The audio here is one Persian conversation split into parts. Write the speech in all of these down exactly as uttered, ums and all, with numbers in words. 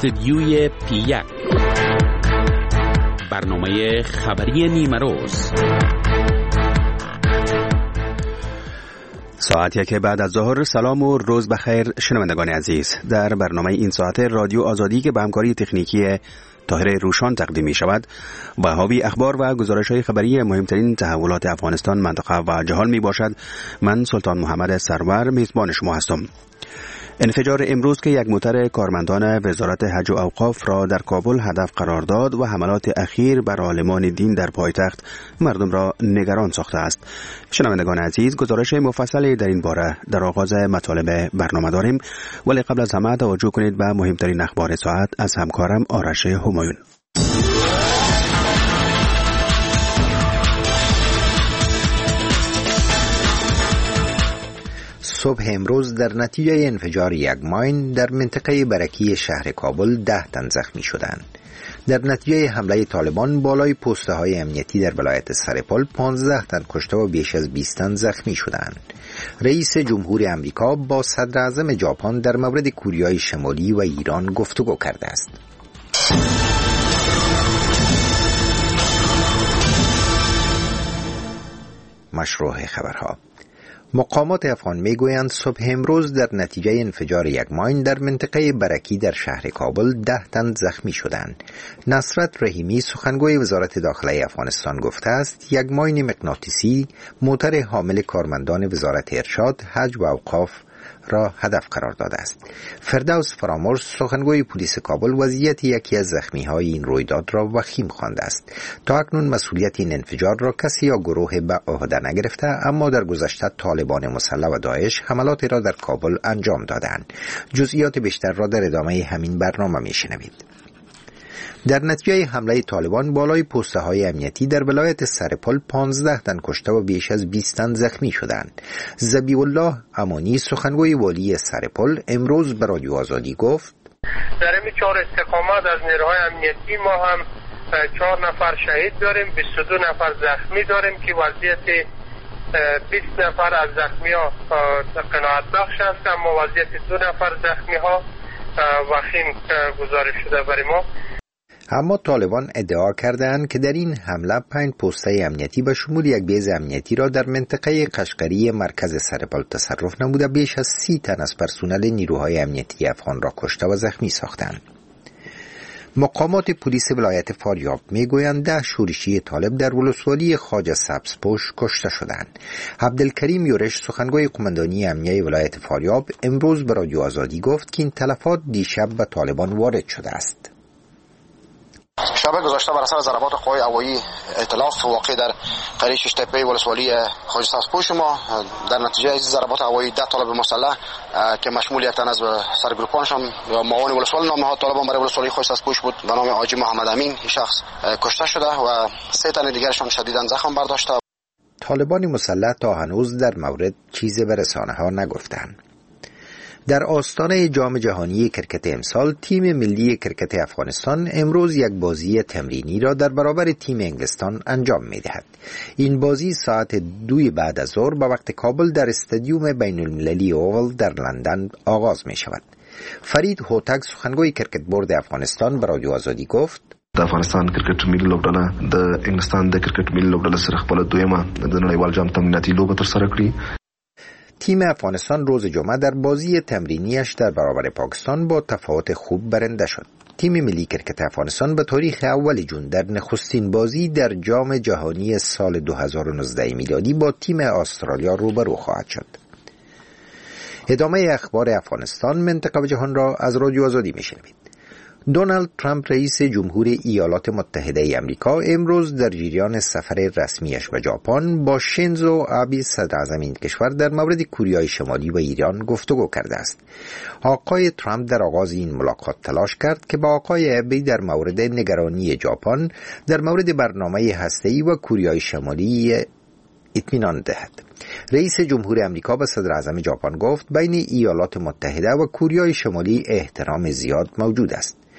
استدیوی پی یک، برنامه خبری نیمه روز. ساعت یک بعد از ظهر. سلام و روز بخیر شنوندگان عزیز. در برنامه این ساعت رادیو آزادی که به همکاری تکنیکی طاهر روشان تقدیم می شود و حاوی اخبار و گزارش های خبری مهمترین تحولات افغانستان، منطقه و جهان می باشد. من سلطان محمد سرور میزبان شما هستم. انفجار امروز که یک موتر کارمندان وزارت حج و اوقاف را در کابل هدف قرار داد و حملات اخیر بر عالمان دین در پایتخت مردم را نگران ساخته است. شنوندگان عزیز، گزارش مفصلی در این باره در آغاز مطالب برنامه داریم، ولی قبل از همه توجه کنید به مهمترین اخبار ساعت از همکارم آرش همایون. صبح امروز در نتیجه انفجار یک ماین در منطقه برکی شهر کابل ده تن زخمی شدند. در نتیجه حمله طالبان بالای پسته های امنیتی در ولایت سرپل پانزده تن کشته و بیش از بیست تن زخمی شدند. رئیس جمهور امریکا با صدر اعظم ژاپن در مورد کوریای شمالی و ایران گفتگو کرده است. مشروع خبرها. مقامات افغان میگویند صبح امروز در نتیجه انفجار یک ماین در منطقه برکی در شهر کابل ده تن زخمی شدند. نصرت رحیمی سخنگوی وزارت داخله افغانستان گفته است یک ماین مغناطیسی موتر حامل کارمندان وزارت ارشاد، حج و اوقاف را هدف قرار داده است. فردوس فرامرز سخنگوی پلیس کابل وضعیت یکی از زخمی‌های این رویداد را وخیم خوانده است. تا اکنون مسئولیت این انفجار را کسی یا گروه به عهده نگرفته، اما در گذشته طالبان مسلح و داعش حملاتی را در کابل انجام دادند. جزئیات بیشتر را در ادامه همین برنامه میشنوید. در نتیجه حمله طالبان بالای پسته های امنیتی در ولایت سرپل پانزده تن کشته و بیش از بیست تن زخمی شدند. ذبیح الله امانی سخنگوی والی سرپل امروز به رادیو آزادی گفت: در این چهار استقامت از نیروهای امنیتی ما هم چهار نفر شهید داریم، بیست و دو نفر زخمی داریم که وضعیت بیست نفر از زخمی ها قناعت بخش است، اما وضعیت دو نفر زخمی ها وخیم گزارش شده برای ما. اما طالبان ادعا کردند که در این حمله پنج پسته امنیتی به شمول یک بیز امنیتی را در منطقه قشقری مرکز سرپل تصرف نموده بیش از سی تن از پرسنل نیروهای امنیتی افغان را کشته و زخمی ساختند. مقامات پلیس ولایت فاریاب میگویند ده شورشی طالب در ولسوالی خواجه سبزپوش کشته شدند. عبدالکریم یورش سخنگوی قماندانی امنیه ولایت فاریاب امروز به رادیو آزادی گفت که این تلفات دیشب به طالبان وارد شده است. شب گذشته بر اثر ضربات قوای هوایی ائتلاف واقع در قریه شش تپه ولسوالی خواجه سبزپوش ما در نتیجه از ضربات هوایی ده طالب مسلح که مشمول یک تن از سرگروپانشان و معاون ولسوالی نامنهاد طالبان برای ولسوالی خواجه سبزپوش بود به نام حاجی محمد امین، این شخص کشته شده و سه تن دیگرشان شدیداً زخم برداشته. طالبان مسلح تا هنوز در مورد چیزی به رسانه‌ها نگفتند. در آستانه جام جهانی کرکت امسال تیم ملی کرکت افغانستان امروز یک بازی تمرینی را در برابر تیم انگلستان انجام می‌دهد. این بازی ساعت دوی بعد از ظهر به وقت کابل در استادیوم بین المللی اوول در لندن آغاز می شود. فرید هوتک سخنگوی کرکت بورد افغانستان به رادیو آزادی گفت: د افغانستان کرکټ ملي لوبډله د انګلستان د کرکټ ملي لوبډله سره خپل دویمه د نړیوال جام تمریناتي لوبه ترسره کړې. تیم افغانستان روز جمعه در بازی تمرینیش در برابر پاکستان با تفاوت خوب برنده شد. تیم ملی کرکت افغانستان به تاریخ اول جون در نخستین بازی در جام جهانی سال دو هزار و نوزده میلادی با تیم استرالیا روبرو خواهد شد. ادامه اخبار افغانستان، منطقه و جهان را از رادیو آزادی میشنوید. دونالد ترامپ رئیس جمهور ایالات متحده آمریکا امروز در جریان سفر رسمیش به ژاپن با شینزو آبه صدر اعظم این کشور در مورد کوریای شمالی و ایران گفتگو کرده است. آقای ترامپ در آغاز این ملاقات تلاش کرد که با آقای آبه در مورد نگرانی ژاپن در مورد برنامه هسته‌ای و کوریای شمالی اطمینان دهد. رئیس جمهور آمریکا به صدر اعظم ژاپن گفت بین ایالات متحده و کوریای شمالی احترام زیاد موجود است.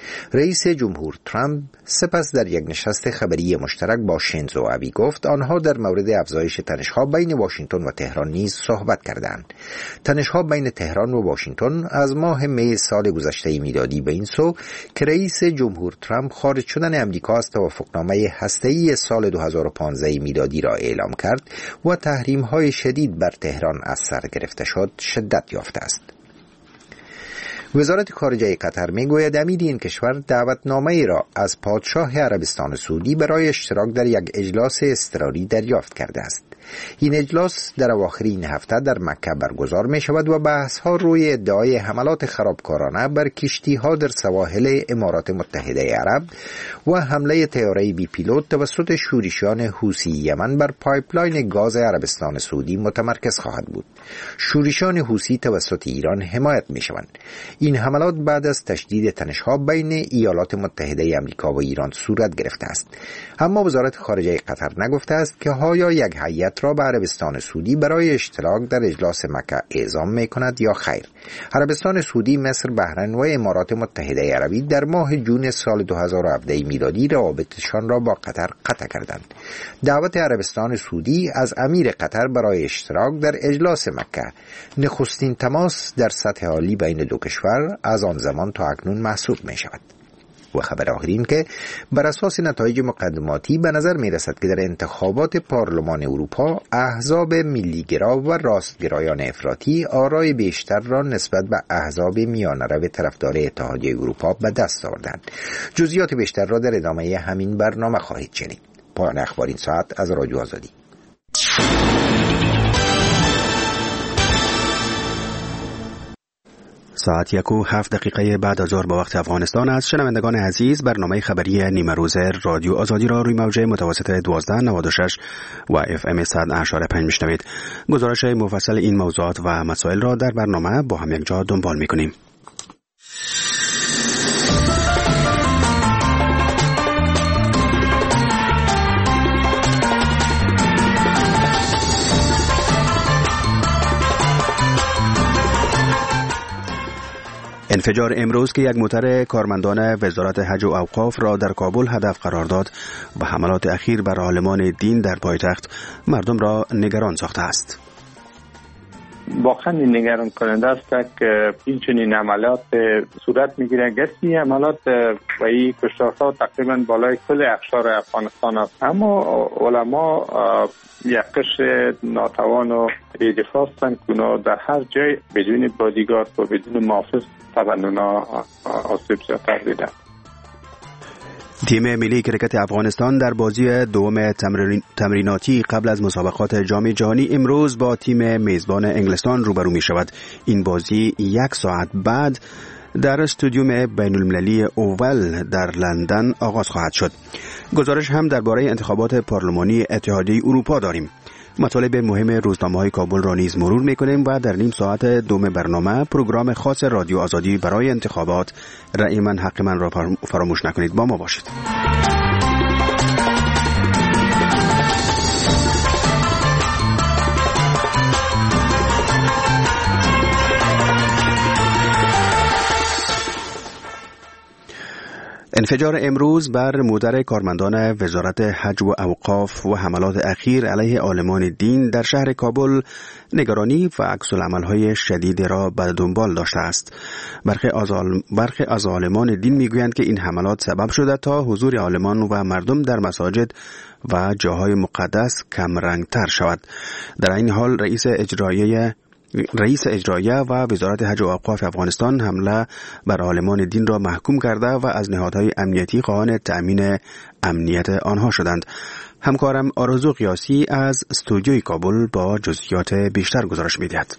رئیس جمهور ترامپ سپس در یک نشست خبری مشترک با شینزو آبی گفت آنها در مورد افزایش تنش‌ها بین واشنگتن و تهران نیز صحبت کردند. تنش‌ها بین تهران و واشنگتن از ماه می سال گذشته میلادی به این سو که رئیس جمهور ترامپ خارج شدن امریکا از توافقنامه هسته‌ای سال دو هزار و پانزده میلادی را اعلام کرد و تحریم‌های شدید بر تهران از سر گرفته شد شدت یافته است. وزارت خارجه قطر میگوید امیر این کشور دعوتنامه ای را از پادشاه عربستان سعودی برای اشتراک در یک اجلاس اضطراری دریافت کرده است. این اجلاس در اواخر این هفته در مکه برگزار می شود و بحث ها روی ادعای حملات خرابکارانه بر کشتی ها در سواحل امارات متحده عرب و حمله طیاره بی پیلوت توسط شورشیان حوثی یمن بر پایپلاین گاز عربستان سعودی متمرکز خواهد بود. شورشیان حوثی توسط ایران حمایت می شوند. این حملات بعد از تشدید تنش‌ها بین ایالات متحده آمریکا و ایران صورت گرفته است. اما وزارت خارجه قطر نگفته است که آیا یک هیئت را به عربستان سعودی برای اشتراک در اجلاس مکه اعزام می کند یا خیر. عربستان سعودی، مصر، بحرین و امارات متحده عربی در ماه جون سال دو هزار و هفده میلادی روابطشان را با قطر قطع کردند. دعوت عربستان سعودی از امیر قطر برای اشتراک در اجلاس مکه نخستین تماس در سطح عالی بین دو کشور از آن زمان تا اکنون محسوب می شود. و خبر آخرین که بر اساس نتایج مقدماتی به نظر می رسد که در انتخابات پارلمان اروپا احزاب ملیگرا و راستگرایان افراطی آرای بیشتر را نسبت به احزاب میانه‌رو طرفدار اتحادیه اروپا به دست آوردند. جزئیات بیشتر را در ادامه همین برنامه خواهید شنید. پایان اخبار این ساعت از رادیو آزادی. ساعت یک و هفت دقیقه بعد از ظهر به وقت افغانستان است. شنوندگان عزیز، برنامه خبری نیمه روز رادیو آزادی را روی موج متوسط دوازده نود و شش و اف ام صد اشاره پنج میشنوید. گزارش مفصل این موضوعات و مسائل را در برنامه با هم یک جا دنبال میکنیم. انفجار امروز که یک موتر کارمندان وزارت حج و اوقاف را در کابل هدف قرار داد و حملات اخیر بر عالمان دین در پایتخت مردم را نگران ساخته است. واقعا نگران کننده است که این چنین عملیات صورت میگیره. گرچه عملیات و این کشتارها تقریبا بالای کل اقشار افغانستان است، اما علما یک قشر ناتوان و بی‌دفاع هستند که در هر جای بدون بادیگارد و بدون محافظ توانونه آسیب زیادتر دیدند. تیم ملی کرکت افغانستان در بازی دوم تمریناتی قبل از مسابقات جام جهانی امروز با تیم میزبان انگلستان روبرو می شود. این بازی یک ساعت بعد در استادیوم بین المللی اوول در لندن آغاز خواهد شد. گزارش هم درباره انتخابات پارلمانی اتحادیه اروپا داریم. مطالب مهم روزنامه‌های کابل را نیز مرور می‌کنیم و در نیم ساعت دوم برنامه پروگرام خاص رادیو آزادی برای انتخابات رأی من حق من را فراموش نکنید. با ما باشید. انفجار امروز بر موتر کارمندان وزارت حج و اوقاف و حملات اخیر علیه عالمان دین در شهر کابل نگرانی و عکس‌العمل‌های شدید را به دنبال داشته است. برخی از برخی از عالمان دین میگویند که این حملات سبب شده تا حضور عالمان و مردم در مساجد و جاهای مقدس کم رنگتر شود. در این حال رئیس اجرایه رئیس اجرایه و وزارت حج و اوقاف افغانستان حمله بر عالمان دین را محکوم کرده و از نهادهای امنیتی خواهان تأمین امنیت آنها شدند. همکارم آرزو قیاسی از استودیوی کابل با جزئیات بیشتر گزارش می‌دهد.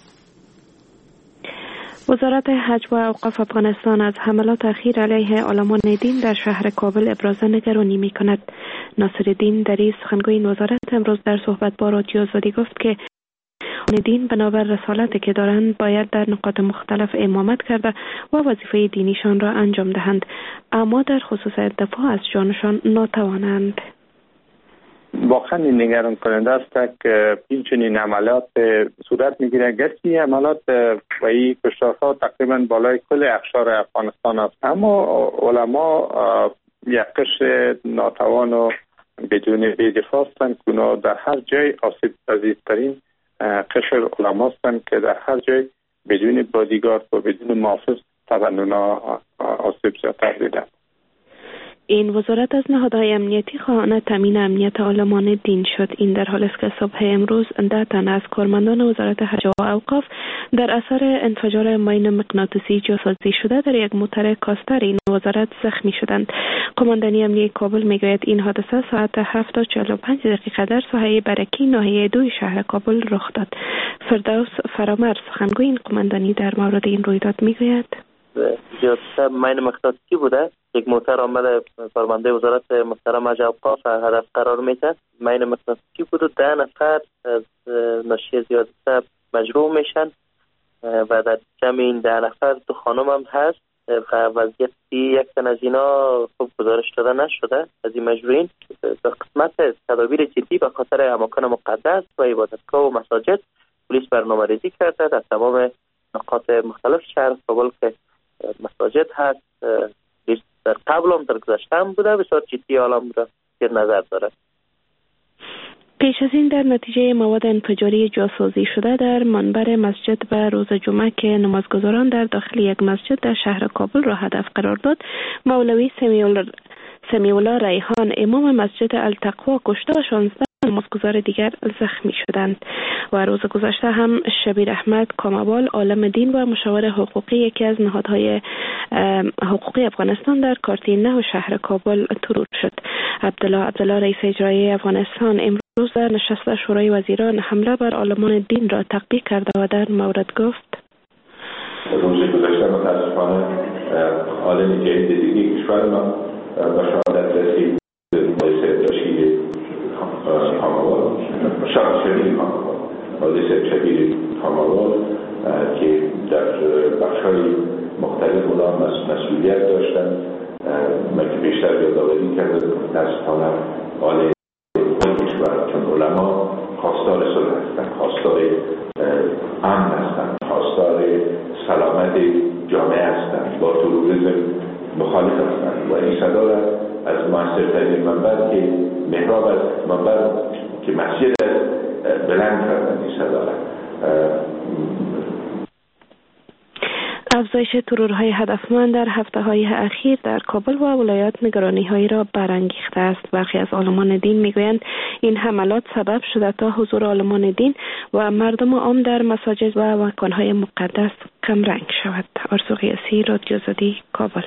وزارت حج و اوقاف افغانستان از حملات اخیر علیه عالمان دین در شهر کابل ابراز نگرانی می‌کند. ناصرالدین دری سخنگوی این وزارت امروز در صحبت با رادیو آزادی گفت که دین بنابر رسالتی که دارند باید در نقاط مختلف امامت کرده و وظیفه دینیشان را انجام دهند، اما در خصوص دفاع از جانشان ناتوانند. واقعا نگران کننده است که این چنین عملیات صورت میگیره. گرچه عملیات و این کشتارها تقریبا بالای کل اقشار افغانستان است، اما علما یک قشر ناتوان و بدون بی‌دفاع هستند که در هر جای آسیب پذیرترین قشر علما هستند که در هر جای بدون بادیگارد و بدون محافظ طبعا آسیب زیادتر دیدند. این وزارت از نهادهای امنیتی خواهان تامین امنیت عالمان دین شد. این در حالی است که صبح امروز ده تن از کارمندان وزارت حج و اوقاف در اثر انفجار ماین مغناطیسی جاسازی شده در یک موتر کاستر این وزارت زخمی شدند. قماندانی امنیتی کابل میگوید این حادثه ساعت هفت و چهل و پنج دقیقه در ساحه برکی ناحیه دوی شهر کابل رخ داد. فردوس فرامرز سخنگوی این قماندانی در مورد این رویداد میگوید جاسازی ماین مغناطیسی بوده. یک موتر آمده کارمنده وزارت محترم حج و اوقاف هدف قرار میده. ماین مغناطیسی بود و ده نفر از ناشی زیادت مجروح میشن و در جمع این ده نفر دو خانم هم هست و وضعیت یک تن از اینا خوب گزارش داده نشده از این مجروحین. در قسمت تدابیر جدی به خاطر اماکن مقدس و عبادتگاه و مساجد پلیس برنامه‌ریزی کرده در تمام نقاط مختلف شهر کابل که مساجد هست. در قبل هم در گذشته هم بوده، بسیار جدی عالم را در نظر داره. پیش از این در نتیجه مواد انفجاری جاسازی شده در منبر مسجد و روز جمعه که نمازگزاران در داخل یک مسجد در شهر کابل را هدف قرار داد، مولوی سمیع الله ریحان امام مسجد التقوا کشته و شانزده نمازگزار دیگر زخمی شدند. و روز گذشته هم شبیر احمد کاموال عالم دین و مشاور حقوقی یکی از نهادهای حقوقی افغانستان در کارتی نه و شهر کابل طرود شد. عبدالله عبدالله رئیس اجرایی افغانستان امروز در نشست شورای وزیران حمله بر عالمان دین را تقبیح کرده و در مورد گفت روز گذشته متاسفانه عالم جدید دیگه کشور ما به شهادت رسید رئیس رشید کاموال شبیر کاموال رئیس شبیر کاموال که در بخش‌های مختلف اونها مسئولیت داشتن. من که بیشتر یادآوری کردم متاسفانه عالم کشور چون علما خواستار صلح هستند، خواستار امن هستند، خواستار سلامت جامعه هستند، با تروریسم مخالف هستند و این صدا را از موثرترین منبر که محراب از منبر که مسجد بلند کردن این صدا را. افزایش ترورهای هدفمند در هفته‌های اخیر در کابل و ولایات نگرانی‌هایی را برانگیخته است. برخی از عالمان دین می‌گویند این حملات سبب شده تا حضور عالمان دین و مردم عام در مساجد و مکان‌های مقدس کمرنگ شود. آرزو قیاسی، رادیو آزادی، کابل.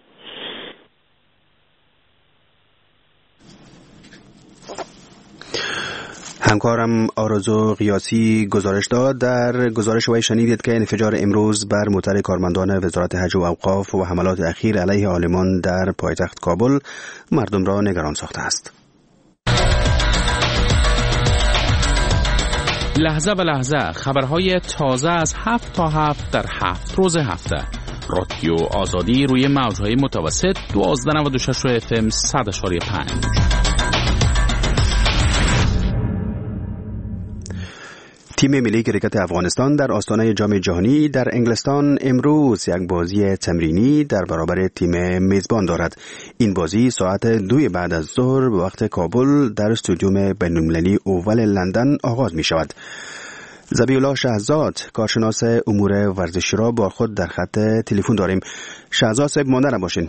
همکارم آرزو قیاسی گزارش داد. در گزارش وی شنیدید که انفجار امروز بر موتر کارمندان وزارت حج و اوقاف و حملات اخیر علیه عالمان در پایتخت کابل مردم را نگران ساخته است. لحظه به لحظه خبرهای تازه از هفت تا هفت در هفت روز هفته. رادیو آزادی روی موجهای متوسط دوازده نود و شش اف ام صد اشاری پنج. تیم ملی کریکت افغانستان در آستانه جام جهانی در انگلستان امروز یک بازی تمرینی در برابر تیم میزبان دارد. این بازی ساعت دوی بعد از ظهر به وقت کابل در استادیوم بین‌المللی اوول لندن آغاز می شود. ذبیح‌الله شهزاد کارشناس امور ورزشی را با خود در خط تلفن داریم. شهزاد صاحب مانده نباشین.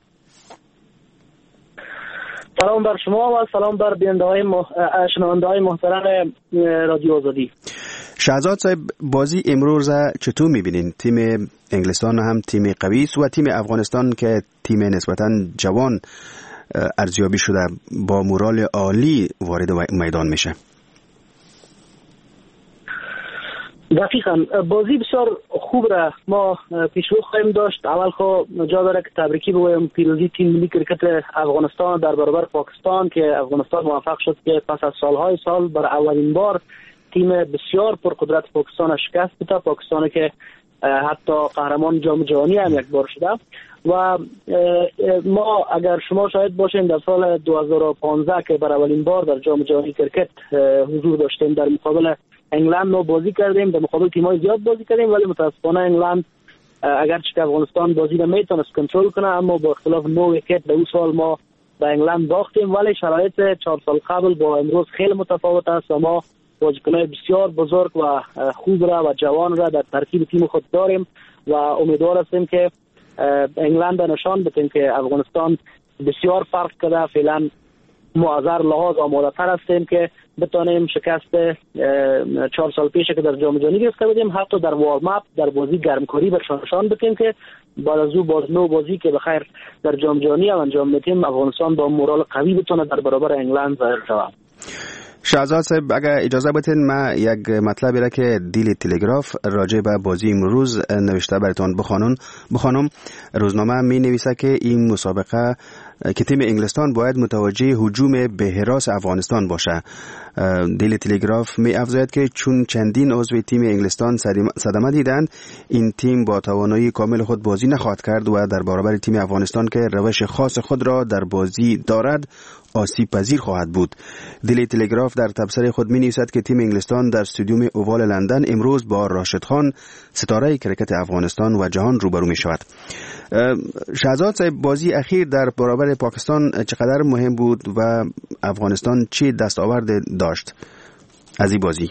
سلام بر شما و سلام بر بیننده‌های مح... شنونده‌های محترم رادیو آزادی. شهزاد صاحب بازی امروز چطور می‌بینین؟ تیم انگلستان هم تیم قوی است و تیم افغانستان که تیم نسبتاً جوان ارزیابی شده با مورال عالی وارد میدان میشه. دقیقاً بازی بسیار خوب را ما پیشرو خواهیم داشت. اول خو جا داره که تبریکی بگویم پیروزی تیم ملی کرکت افغانستان در برابر پاکستان که افغانستان موفق شد که پس از سالهای سال بر اولین بار تیم بسیار پرقدرت پاکستان شکست بده. پاکستانی که حتی قهرمان جام جهانی هم یک بار شده. و ما اگر شما شاهد باشین در سال دو هزار و پانزده که بر اولین بار در جام جهانی کرکت حضور داشتیم، در مقابل انگلند ما بازی کردیم، در مقابل تیم‌های زیاد بازی کردیم، ولی متاسفانه انگلند اگرچه که افغانستان بازی را میتونست کنترل کنه، اما با اختلاف نه ویکت به اون سال ما به انگلند باختیم. ولی شرایط چهار سال قبل با امروز خیلی متفاوت است و ما بازیکنان بسیار بزرگ و خوب را و جوان را در ترکیب تیم خود داریم و امیدوار هستیم که انگلند نشان بدیم که افغانستان بسیار فرق کرده. فعلا ما از هر لحاظ آماده تر هستیم که بتانیم شکست چهار سال پیش که در جام جهانی گرفته بودیم حتی در وارم اپ در بازی گرمکاری برشان نشان بدیم که بعد از او باز نو بازی که بخیر در جام جهانی انجام میدیم افغانستان با مورال قوی بتونه در برابر انگلند ظاهر شود. شهزاد صاحب اگر اجازه بدین ما یک مطلبی را که دیلی تلگراف راجع به بازی امروز نوشته براتون بخوانم بخوانم روزنامه می نویسه که این مسابقه که تیم انگلستان باید متوجه هجوم به حراس افغانستان باشه. دیلی تلگراف می افزاید که چون چندین عضو تیم انگلستان صدمه دیدند این تیم با توانایی کامل خود بازی نخواهد کرد و در برابر تیم افغانستان که روش خاص خود را در بازی دارد آسیب پذیر خواهد بود. دیلی تلگراف در تبصره خود می نویسد که تیم انگلستان در استادیوم اوال لندن امروز با راشد خان ستاره کرکت افغانستان و جهان روبرو می شود. شهزاد صاحب بازی اخیر در برابر پاکستان چقدر مهم بود و افغانستان چی دستاورد داشت از این بازی؟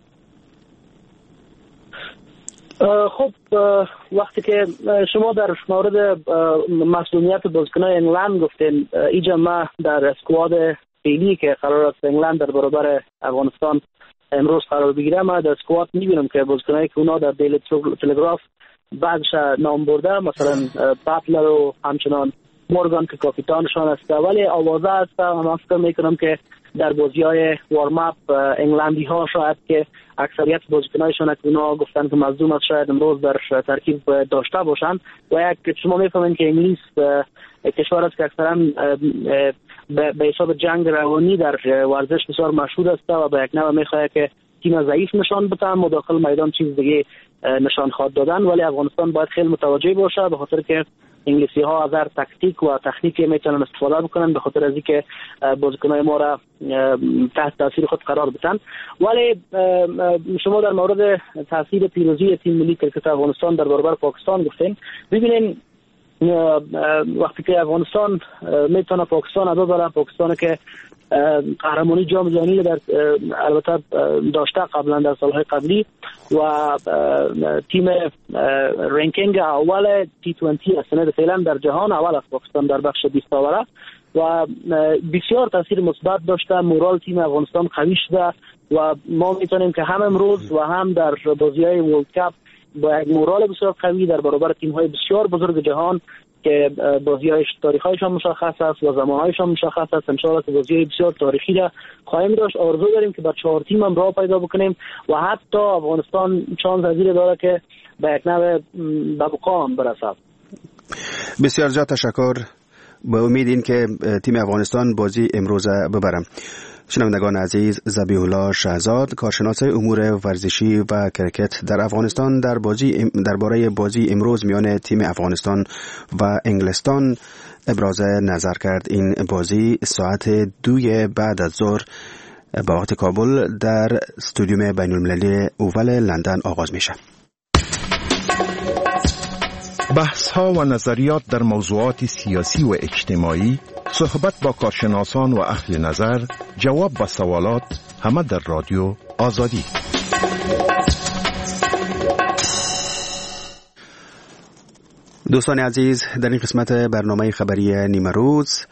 خب وقتی که شما در مورد مسئولیت بازیکنان انگلند گفتین، اینجا ما در اسکواد فعلی که قرار است انگلند در برابر افغانستان امروز قرار بگیره، ما در اسکواد میبینم که بازیکنایی که اونا در دیلی تلگراف بعدش نام برده، مثلا باتلر و همچنان مورگان که کاپیتانشان است، ولی آوازه است و من فکر میکنم که در بازی‌های وارم اپ انگلندی ها شاید که اکثریت بازیکنایشان که اونا گفتن که مظلوم است شاید امروز در ترکیب داشته باشند و یک شما میفهمین که انگلیس کشور است که اکثرا به حساب جنگ روانی در ورزش بسیار مشهور است و به یک نوع میخواد که تیم ضعیف نشان بده، مداخل میدان چیز دیگه نشان خواد دادن. ولی افغانستان باید خیلی متوجه باشه به خاطر که انگلیسی ها از هر تکتیک و تکنیکی میتونن استفاده بکنن به خاطر از اینکه بازیکنان ما را تحت تاثیر خود قرار بدن. ولی شما در مورد تاثیر پیروزی تیم ملی کرکت افغانستان در برابر پاکستان گفتین، ببینین وقتی که افغانستان میتونه پاکستان ادا داره، پاکستان که قهرمانی جام جهانی در البته داشته قبلا در سالهای قبلی و تیم رنکینگ اول تی بیست است فعلا در جهان اول است پاکستان در بخش بیست آوره و بسیار تاثیر مثبت داشته، مورال تیم افغانستان قوی شده و ما میتونیم که هم امروز و هم در بازی‌های ورلد کاپ با یک مورال بسیار قوی در برابر تیم‌های بسیار بزرگ جهان که بازی‌های تاریخیشان مشخص است و زمان‌هایشان مشخص است، ان شاء الله که بازی‌های بسیار تاریخی را خواهیم داشت. آرزو داریم که با چهار تیم هم راه پیدا بکنیم و حتی افغانستان شانس پذیر داره که به یک نوع به مقام برسد. بسیار زیاد تشکر. به امید این که تیم افغانستان بازی امروز ببرم. شنوندگان عزیز، ذبیح الله شهزاد کارشناس امور ورزشی و کرکت در افغانستان در بازی درباره بازی امروز میان تیم افغانستان و انگلستان ابراز نظر کرد. این بازی ساعت دوی بعد از ظهر به وقت کابل در استادیوم بین المللی اوول لندن آغاز میشه. بحث ها و نظریات در موضوعات سیاسی و اجتماعی، صحبت با کارشناسان و اهل نظر، جواب به سوالات، همه در رادیو آزادی. دوستان عزیز، در این قسمت برنامه خبری نیمه روز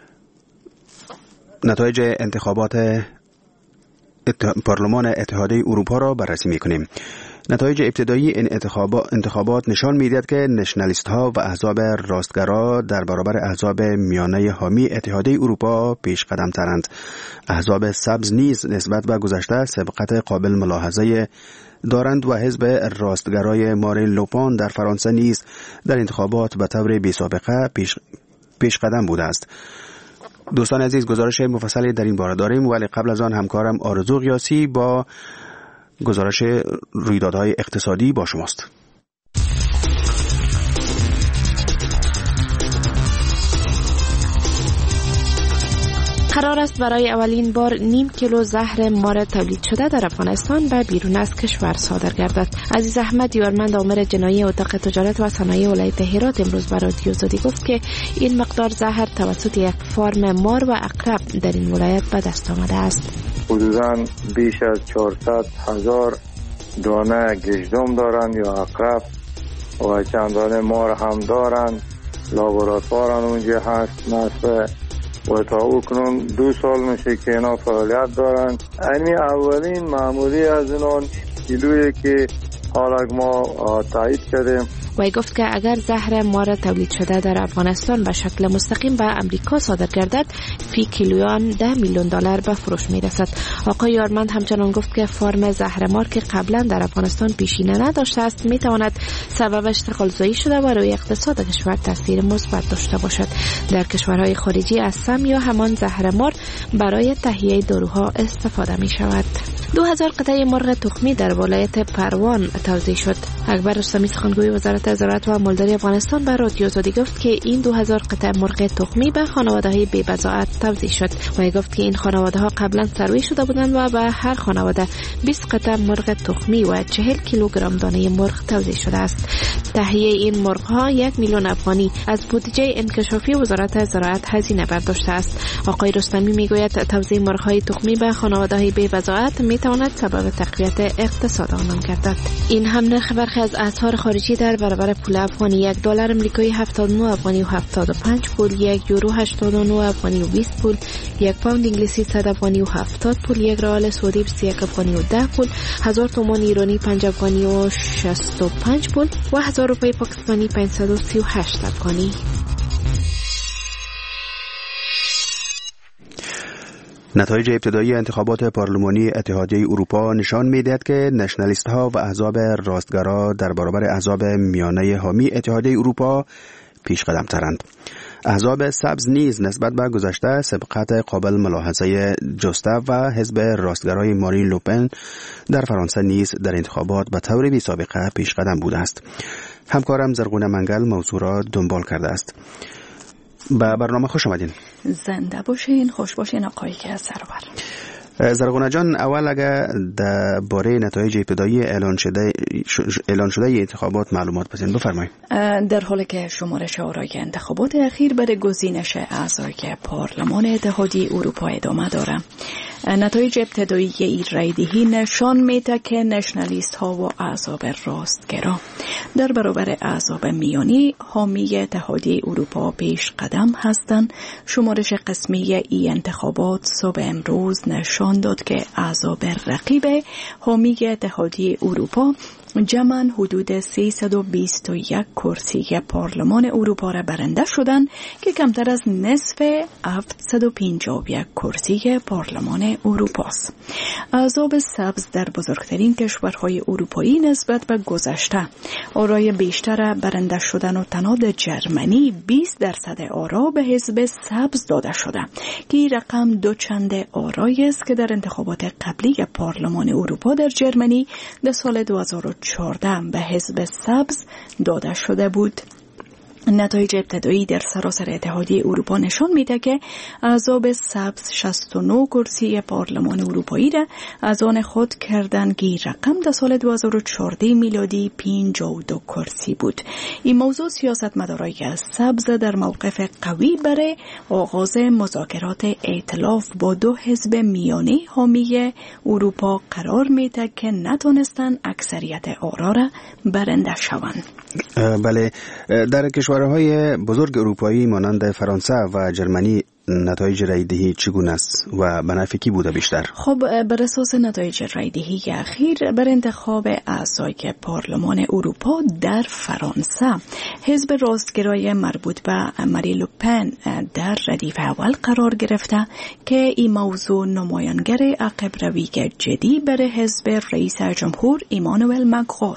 نتایج انتخابات پارلمان اتحادیه اروپا را بررسی می‌کنیم. نتایج ابتدایی این انتخابات نشان می‌دهد که نشنالیست ها و احزاب راستگرا در برابر احزاب میانه حامی اتحادیه اروپا پیش قدم ترند. احزاب سبز نیز نسبت به گذشته سبقت قابل ملاحظه دارند و حزب راستگرای مارین لوپان در فرانسه نیز در انتخابات به طور بی سابقه پیش, پیش قدم بوده است. دوستان عزیز، گزارش مفصلی در این باره داریم، ولی قبل از آن همکارم آرزو قیاسی با گزارش رویدادهای اقتصادی با شماست. قرار است برای اولین بار نیم کیلو زهر مار تولید شده در افغانستان به بیرون از کشور صادر گردد. عزیز احمد یارمند آمر جنایی اتاق تجارت و صنایع ولایت هرات امروز به رادیو آزادی گفت که این مقدار زهر توسط یک فارم مار و عقرب در این ولایت به دست آمده است. حدوداً بیش از چهارصد هزار دانه گژدم دارند یا عقرب و چندان مار هم دارند. لابراتوار اونجا هست نصفه و تا او کنون دو سال میشه که اینا فعالیت دارند. اینی اولین معمولی از اینان کیلویی که حالا ما تایید کردیم. وی گفت که اگر زهر مار تولید شده در افغانستان به شکل مستقیم به امریکا صادر گردد فی کیلویان ده میلیون دلار به فروش میرسد. آقای یارمند همچنان گفت که فرم زهر مار که قبلا در افغانستان پیشینه نداشته است میتواند سبب اشتغال زایی شده و روی اقتصاد کشور تاثیر مثبت داشته باشد. در کشورهای خارجی از سم یا همان زهر مار برای تهیه داروها استفاده می شود. دو هزار قطعه مرغ تخمی در ولایت پروان توزیع شد. اکبر رستمی سخنگوی وزارت زراعت و مالداری افغانستان به رادیو آزادی گفت که این دو هزار قطعه مرغ تخمی به خانواده‌های بی بضاعت توزیع شد. و گفت که این خانواده‌ها قبلا سروی شده بودند و به هر خانواده بیست قطعه مرغ تخمی و چهل کیلوگرم دانه مرغ توزیع شده است. تهیه این مرغ‌ها یک میلیون افغانی از بودجه انکشافی وزارت زراعت هزینه برداشته است. آقای رستمی میگوید توزیع مرغ‌های تخمی به خانواده‌های بی بضاعت میتواند سبب تقویت اقتصاد آنان گردد. این هم نرخ برخی از اسعار خارجی در برابر پول افغانی: یک دلار آمریکایی هفتاد و نه افغانی و هفتاد و پنج پول، یک یورو هشتاد و نه افغانی و بیست پول، یک پوند انگلیسی صد افغانی و هفتاد پول، یک ریال سعودی بیست و یک افغانی و ده پول، هزار تومان ایرانی پنج افغانی و شصت و پنج پول و هزار روپیه پاکستانی پانصد و سی و هشت افغانی. نتایج ابتدایی انتخابات پارلمانی اتحادیه اروپا نشان می‌دهد که نشنالیست ها و احزاب راستگرا در برابر احزاب میانه حامی اتحادیه اروپا پیش قدم ترند. احزاب سبز نیز نسبت به گذشته سبقت قابل ملاحظه جسته و حزب راستگرای مارین لوپن در فرانسه نیز در انتخابات به طور بی سابقه پیش قدم بوده است. همکارم زرغونه منگل موضوع را دنبال کرده است. به برنامه خوش آمدین. زنده باشین، خوش باشین آقای که از سرور. زرغونه جان، اول اگر در باره نتایج ابتدایی اعلان شده اعلان شده انتخابات معلومات بدین بفرمایید. در حالی که شمارش آرای انتخابات اخیر برای گزینش اعضای پارلمان اتحادیه اروپا ادامه داره، نتایج ابتدایی این رایدهی نشان میده که نشنالیست ها و احزاب راستگرا در برابر احزاب میانی حامی اتحادیه اروپا پیش قدم هستند. شمارش قسمی این انتخابات صبح امروز نشان داد که احزاب رقیب حامی اتحادیه اروپا جمعاً حدود سیصد و بیست و یک کرسی پارلمان اروپا را برنده شدند که کمتر از نصف هفتصد و پنجاه و یک کرسی پارلمان اروپا است. احزاب سبز در بزرگترین کشورهای اروپایی نسبت به گذشته آرای بیشتر برنده شدن و تنها جرمنی بیست درصد آرا به حزب سبز داده شده که این رقم دو چند آرای است که در انتخابات قبلی پارلمان اروپا در جرمنی در سال دو هزار و چهارده به حزب سبز داده شده بود. نتایج ابتدایی در سراسر اتحادیه اروپا نشان میده که احزاب سبز شصت و نه کرسی پارلمان اروپایی را از آن خود کردند که رقم در سال دو هزار و چهارده میلادی پنجاه و دو کرسی بود. این موضوع سیاستمدارای سبز در موقف قوی برای آغاز مذاکرات ائتلاف با دو حزب میانه حامی اروپا قرار میده که نتونستن اکثریت آرا را برنده شوند. بله، در کشورهای بزرگ اروپایی مانند فرانسه و جرمنی نتایج رایدهی چگونه است و به نفع کی بوده بیشتر؟ خب بر اساس نتایج رایدهی اخیر بر انتخاب اعضای پارلمان اروپا در فرانسه، حزب راستگرای مربوط به ماری لوپن در ردیف اول قرار گرفته که این موضوع نمایانگر عقب روی جدی برای حزب رئیس جمهور ایمانوئل ماکرون.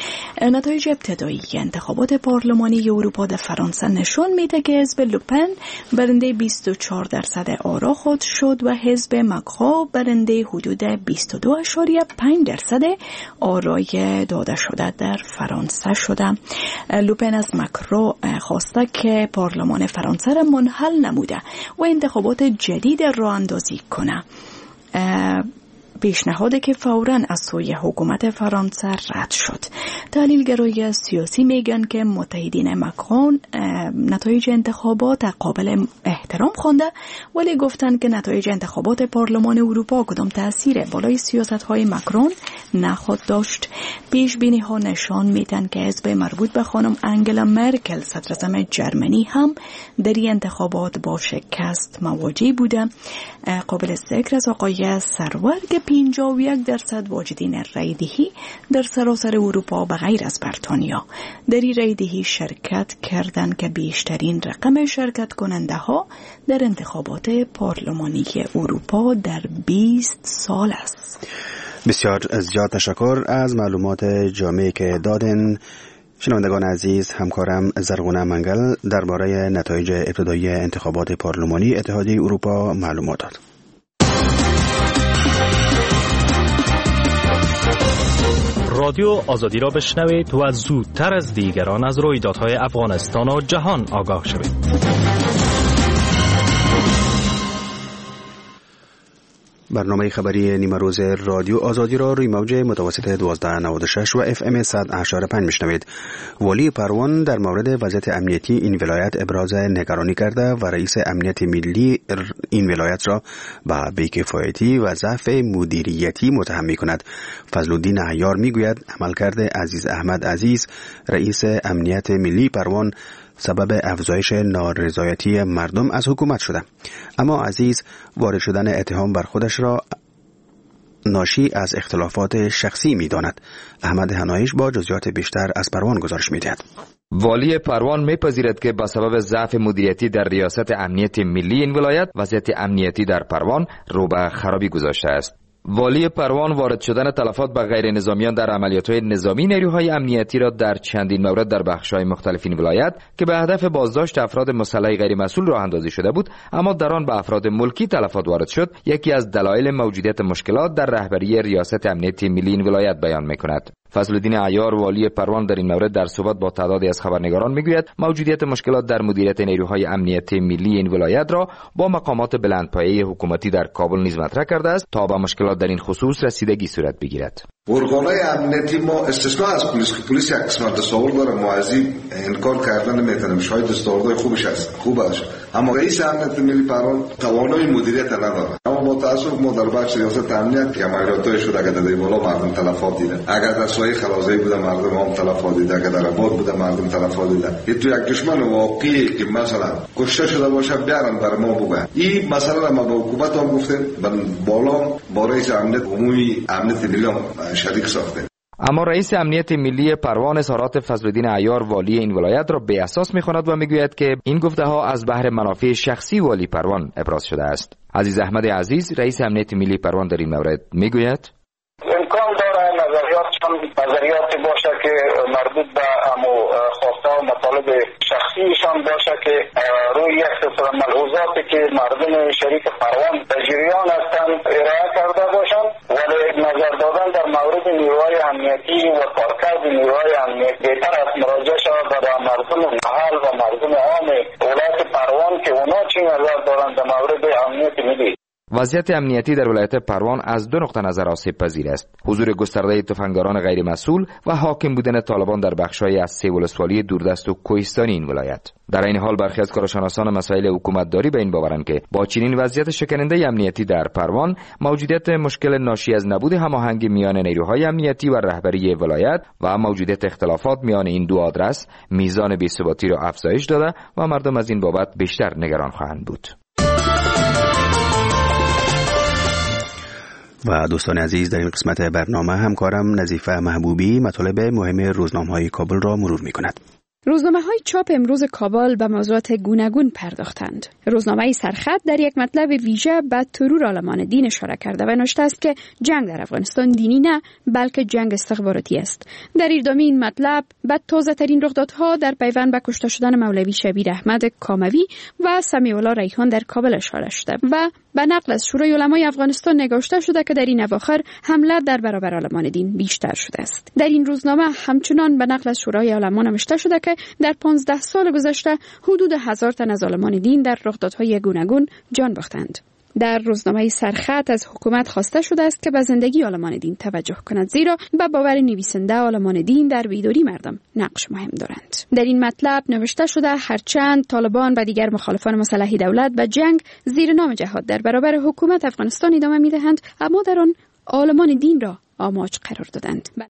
نتایج ابتدایی انتخابات پارلمانی اروپا در فرانسه نشون میده که حزب لوپن برنده بیست و چهار درصد آرا خود شد و حزب مکرو برنده حدود بیست و دو اشاریه پنج درصد آرای داده شده در فرانسه شده. لوپن از مکرو خواسته که پارلمان فرانسه را منحل نموده و انتخابات جدید را اندازی کنه. پیشنهادی که فوراً از سوی حکومت فرانسه رد شد. تحلیلگرای سیاسی میگن که متحدین مکرون نتایج انتخابات قابل احترام خوانده، ولی گفتن که نتایج انتخابات پارلمان اروپا کدام تأثیر بالای سیاست‌های مکرون نخواهد داشت. پیش بینی ها نشان میدن که حزب مربوط به خانم انگلا مرکل صدراعظم جرمنی هم در این انتخابات با شکست مواجه بوده. قابل ذکر از آقای سرور که پنجاه و یک درصد واجدین رایدهی در سراسر اروپا به غیر از بریتانیا در این رایدهی شرکت کردند که بیشترین رقم شرکت کننده ها در انتخابات پارلمانی اروپا در بیست سال است. بسیار زیاد تشکر از معلومات جامعی که دادن. شنوندگان عزیز، همکارم زرغونه منگل درباره نتایج ابتدایی انتخابات پارلمانی اتحادیه اروپا معلومات داد. رادیو آزادی را بشنوید و زودتر از دیگران از رویدادهای افغانستان و جهان آگاه شوید. برنامه خبری نیمه روز رادیو آزادی را روی موج متوسط دوازده نود و شش و اف ام صد و هشتاد و پنج میشنوید. والی پروان در مورد وضعیت امنیتی این ولایت ابراز نگرانی کرده و رئیس امنیت ملی این ولایت را به بی‌کفایتی و ضعف مدیریتی متهم می‌کند. فضلالدین عیار میگوید عملکرد عزیز احمد عزیز رئیس امنیت ملی پروان سبب افزایش نارضایتی مردم از حکومت شده، اما عزیز وارد شدن اتهام بر خودش را ناشی از اختلافات شخصی می داند. احمد هنایش با جزئیات بیشتر از پروان گزارش می دهد. والی پروان میپذیرد که به سبب ضعف مدیریتی در ریاست امنیت ملی این ولایت وضعیت امنیتی در پروان رو به خرابی گذاشته است. والی پروان وارد شدن تلفات به غیر نظامیان در عملیات‌های نظامی نیروهای امنیتی را در چندین مورد در بخش‌های مختلف این ولایت که به هدف بازداشت افراد مسلح غیر مسئول راه اندازی شده بود، اما در آن به افراد ملکی تلفات وارد شد، یکی از دلایل موجودیت مشکلات در رهبری ریاست امنیتی ملی این ولایت بیان می‌کند. فضلالدین عیار والی پروان در این مورد در صحبت با تعدادی از خبرنگاران میگوید موجودیت مشکلات در مدیریت نیروهای امنیتی ملی این ولایت را با مقامات بلندپایه حکومتی در کابل نیز مطرح کرده است تا به مشکلات در این خصوص رسیدگی صورت بگیرد. ارگان‌های امنیتی ما استثنا از پلیس که پلیس یک قسمت دستاورد داره، ما از این انکار کردن نمیتونیم، شاید دستاوردهای خوبش هست خوب است، اما رئیس امنیت ملی پروان توانایی مدیریت نداره. اما با تاسف ما در بخش ریاست امنیت که عملیات‌های شده اگر در بالا مردم تلفات دیدن، اگر در سایه خلازی بوده مردم هم تلفات دیدن، اگر در آباد بوده مردم تلفات دیدن. این تو یک دشمن واقعی که مثلا کشته شده باشه بیارن بر ما بگن. این مسئله ما به حکومت هم گفتیم، بالا با رئیس امنیت عمومی امنیت ملی شریک ساخته. اما رئیس امنیت ملی پروان اظهارات فضلالدین عیار والی این ولایت را بی اساس می‌خواند و میگوید که این گفته ها از بهر منافع شخصی والی پروان ابراز شده است. عزیز احمد عزیز رئیس امنیت ملی پروان در این مورد میگوید امکان داره نظریات نظریاتی باشه که مربوط به امو خواسته و مطالب شخصیشان باشه که روی یک سلسله ملحوظاتی که مردم شریک پروان در جریان هستند ارائه کرده باشند، ولی نظر دادن در مورد نیروهای امنیتی و کارکرد نیروهای امنیتی بهتر است مراجعه شود به مردم محل و مردم عام ولایت پروان که اونا چی نظر دارند در مورد امنیت ملی. وضعیت امنیتی در ولایت پروان از دو نقطه نظر آسیب پذیر است: حضور گسترده تفنگداران غیر مسئول و حاکم بودن طالبان در بخش‌های از سه ولسوالی دوردست و کوهستانی این ولایت. در این حال برخی از کارشناسان مسائل حکومتداری به این باورند که با چنین وضعیت شکننده امنیتی در پروان، موجودیت مشکل ناشی از نبود هماهنگی میان نیروهای امنیتی و رهبری ولایت و موجودیت اختلافات میان این دو آدرس میزان بی‌ثباتی را افزایش داده و مردم از این بابت بیشتر نگران خواهند بود. و دوستان عزیز، در این قسمت برنامه همکارم نظیفه محبوبی مطالب مهم روزنامه‌های کابل را مرور می‌کند. روزنامه های چاپ امروز کابل به موضوعات گوناگون پرداختند. روزنامه سرخط در یک مطلب ویژه به ترور آلمان دین اشاره کرده و نوشته است که جنگ در افغانستان دینی نه بلکه جنگ استخباراتی است. در ادامه این مطلب به تازه ترین رخدادها در پیوند به کشته شدن مولوی شبیر احمد کاموی و سمیع الله ریحان در کابل اشاره شده و به نقل از شورای علمای افغانستان نگاشته شده که در این اواخر حمله در برابر آلمان دین بیشتر شده است. در این روزنامه همچنان به نقل از شورای علما نوشته شده که در پانزده سال گذشته حدود هزار تن از آلمان دین در رخدادهای گوناگون جان باختند. در روزنامه سرخط از حکومت خواسته شده است که به زندگی آلمان دین توجه کند، زیرا به باور نویسنده آلمان دین در بیداری مردم نقش مهم دارند. در این مطلب نوشته شده هرچند طالبان و دیگر مخالفان مسلح دولت به جنگ زیر نام جهاد در برابر حکومت افغانستان ادامه می‌دهند، اما در آن آلمان دین را آماج قرار دادند.